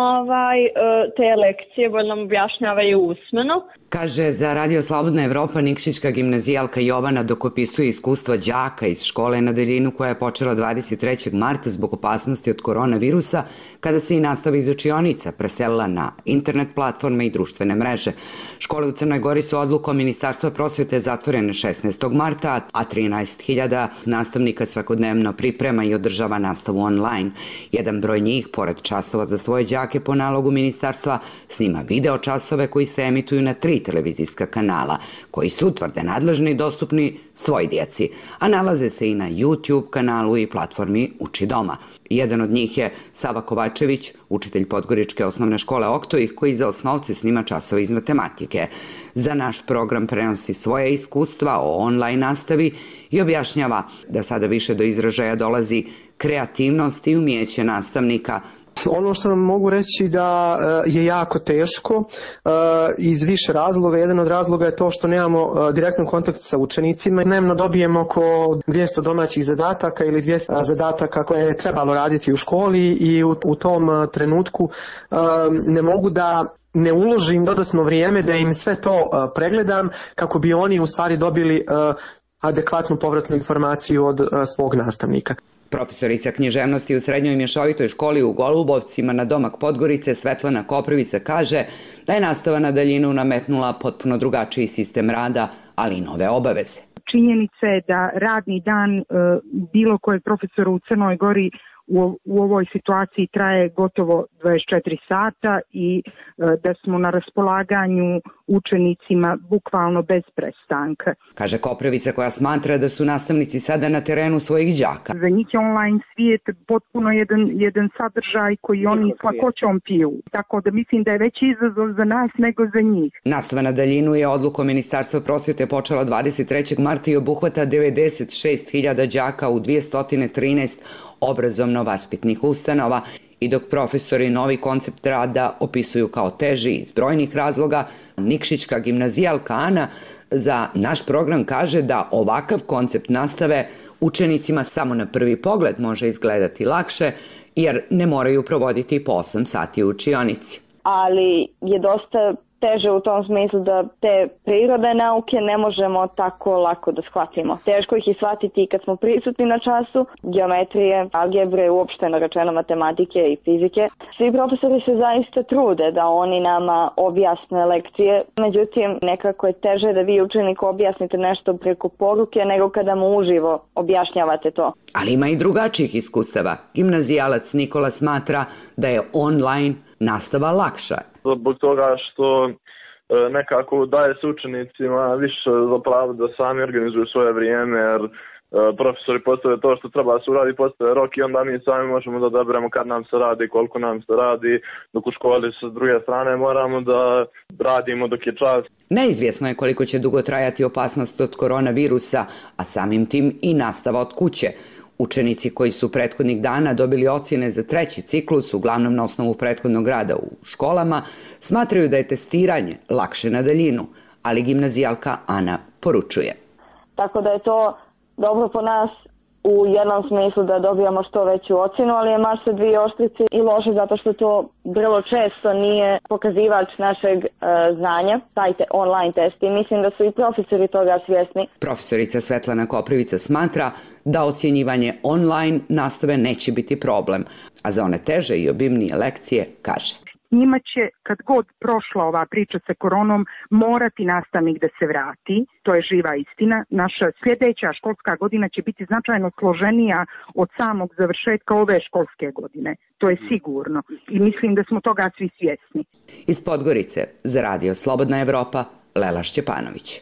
te lekcije, bolje nam objašnjavaju usmeno. Kaže za Radio Slobodna Evropa Nikšićka gimnazijalka Jovana dok opisuje iskustva đaka iz škole na daljinu koja je počela 23. marta zbog opasnosti od koronavirusa, kada se i nastava iz učionica preselila na internet platforme i društvene mreže. Škole u Crnoj Gori su odlukom Ministarstva prosvjete zatvorene 16. marta, a 13.000 nastavnika svakodnevno priprema i održava nastavu online. Jedan broj njih, pored časova za svoje đake po nalogu ministarstva, snima video časove koji se emituju na 3 televizijska kanala, koji su, tvrde nadležni, dostupni svoj djeci, a nalaze se i na YouTube kanalu i platformi Uči doma. Jedan od njih je Sava Kovačević, učitelj Podgoričke osnovne škole Oktojih, koji za osnovce snima časove iz matematike. Za naš program prenosi svoje iskustva o online nastavi i objašnjava da sada više do izražaja dolazi kreativnost i umijeće nastavnika. Ono što vam mogu reći da je jako teško iz više razloga. Jedan od razloga je to što nemamo direktan kontakt sa učenicima. Dnevno dobijemo oko 200 domaćih zadataka ili 200 zadataka koje je trebalo raditi u školi i u tom trenutku ne mogu da ne uložim dodatno vrijeme da im sve to pregledam kako bi oni u stvari dobili adekvatnu povratnu informaciju od svog nastavnika. Profesorica književnosti u srednjoj mješovitoj školi u Golubovcima na domak Podgorice Svetlana Koprivica kaže da je nastava na daljinu nametnula potpuno drugačiji sistem rada, ali i nove obaveze. Činjenica je da radni dan bilo kojeg profesora u Crnoj Gori u ovoj situaciji traje gotovo 24 sata i da smo na raspolaganju učenicima bukvalno bez prestanka. Kaže Koprivica, koja smatra da su nastavnici sada na terenu svojih đaka. Za njih je online svijet potpuno jedan sadržaj koji oni s lakoćom piju. Tako da mislim da je veći izazov za nas nego za njih. Nastava na daljinu je odlukom Ministarstva prosvjete počela 23. marta i obuhvata 96.000 đaka u 213 obrazovno-vaspitnih ustanova. I dok profesori novi koncept rada opisuju kao teži iz brojnih razloga, Nikšićka gimnazijalka Ana za naš program kaže da ovakav koncept nastave učenicima samo na prvi pogled može izgledati lakše, jer ne moraju provoditi po 8 sati u učionici. Ali je dosta teže u tom smislu da te prirodne nauke ne možemo tako lako da shvatimo. Teško ih je shvatiti kad smo prisutni na času, geometrije, algebre, uopšteno rečeno matematike i fizike. Svi profesori se zaista trude da oni nama objasne lekcije, međutim nekako je teže da vi učeniku objasnite nešto preko poruke nego kada mu uživo objašnjavate to. Ali ima i drugačijih iskustava. Gimnazijalac Nikola smatra da je online nastava lakša. Zbog toga što nekako daje se učenicima više za pravo da sami organizuju svoje vrijeme, jer profesori postave to što treba se uradi, postave rok i onda mi sami možemo da odaberemo kad nam se radi, koliko nam se radi, dok u školi s druge strane moramo da radimo dok je čas. Neizvjesno je koliko će dugo trajati opasnost od koronavirusa, a samim tim i nastava od kuće. Učenici koji su prethodnih dana dobili ocjene za 3. ciklus, uglavnom na osnovu prethodnog rada u školama, smatraju da je testiranje lakše na daljinu, ali gimnazijalka Ana poručuje. Tako da je to dobro po nas u jednom smislu da dobijamo što veću ocjenu, ali je mašte dvije oštrice i loše zato što to vrlo često nije pokazivač našeg znanja, taj online test, i mislim da su i profesori toga svjesni. Profesorica Svetlana Koprivica smatra da ocjenjivanje online nastave neće biti problem, a za one teže i obimnije lekcije kaže. Njima će, kad god prošla ova priča sa koronom, morati nastavnik da se vrati. To je živa istina. Naša sljedeća školska godina će biti značajno složenija od samog završetka ove školske godine. To je sigurno. I mislim da smo toga svi svjesni. Iz Podgorice za Radio Slobodna Evropa, Lela Šćepanović.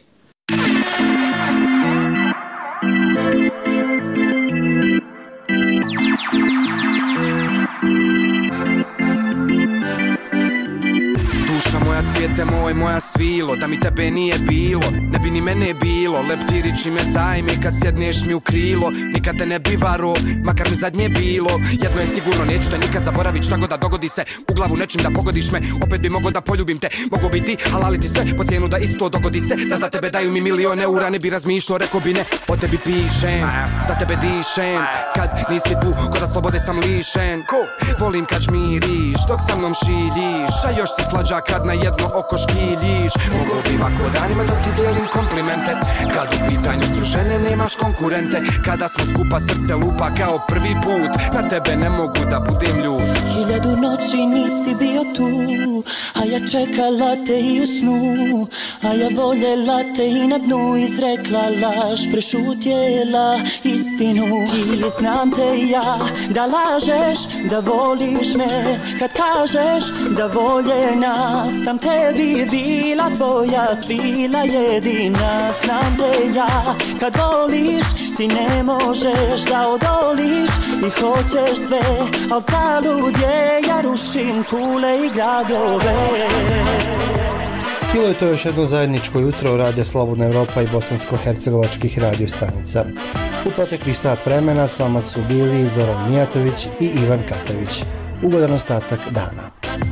Duša moja cvijete moj, moja svilo, da mi tebe nije bilo, ne bi ni mene bilo. Leptirići me zajme kad sjedneš mi u krilo, nikad te ne bi varo, makar mi zadnje bilo. Jedno je sigurno, neću te nikad zaboravit, šta god da dogodi se, u glavu nečim da pogodiš me. Opet bi mogo da poljubim te, mogo bi ti halaliti sve, po cijenu da isto dogodi se. Da za tebe daju mi milion eura, ne bi razmišljao, rekao bi ne. O tebi pišem, za tebe dišem, kad nisi tu, ko da slobode sam lišen. Volim kad žmiriš, dok sa mnom šiljiš, a još si slađa kad na jedno oko škiljiš. Mogu bi ovako danima da ti delim komplimente, kad u pitanju su žene nemaš konkurente. Kada smo skupa srce lupa kao prvi put, na tebe ne mogu da budem ljud. 1000 noći nisi bio tu, a ja čekala te i u snu, a ja voljela te i na dnu izrekla laž, prešutjela istinu. Ti znam te ja, da lažeš, da voliš me, kad kažeš da voljena sam tebi bila tvoja svila jedina. Znam te ja, kad voliš ti ne možeš da odoliš i hoćeš sve, al zalud je, ja rušim kule i gradove. Bilo je to još jedno zajedničko jutro Radija Slobodna Evropa i bosansko-hercegovačkih radio stanica. U proteklih sat vremena s vama su bili Zoran Mijatović i Ivan Katavić. Ugodan ostatak dana.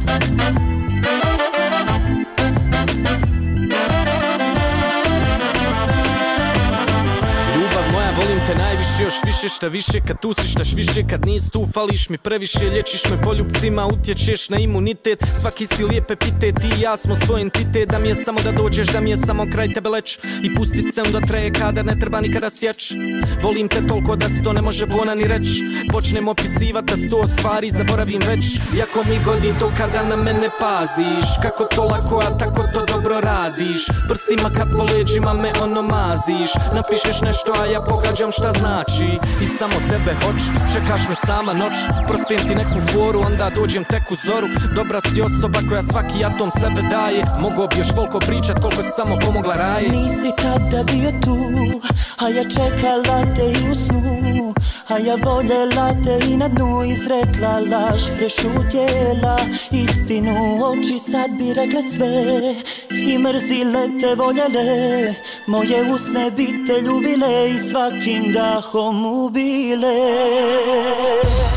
Volim te najviše, još više, šta više kad tu si, štaš više kad nis tu, fališ mi previše, lječiš me poljubcima, utječeš na imunitet, svaki si lijep epitet i ja smo svoj entitet, da mi je samo da dođeš, da mi je samo kraj tebe leć i pusti scenu da traje kada ne treba nikada sjeć. Volim te toliko da se to ne može bona ni reć, počnem opisivat da 100 stvari zaboravim već, jako mi godi to kada na mene paziš, kako to lako, a tako to dobro radiš, prstima kad po leđima me ono maziš, napišeš nešto, a ja pogađam šta znači. znači i samo tebe hoću. Čekaš me sama noć, prospijem ti neku foru, onda dođem tek u zoru. Dobra si osoba koja svaki atom sebe daje. Mogao bi još koliko pričat, koliko si samo pomogla raje. Nisi tada bio tu, a ja čekala te i u snu, a ja voljela te i na dnu, izrekla laž, prešutjela istinu. Oči sad bi rekle sve i mrzile te voljele, moje usne bi te ljubile i svakim dahom ubile.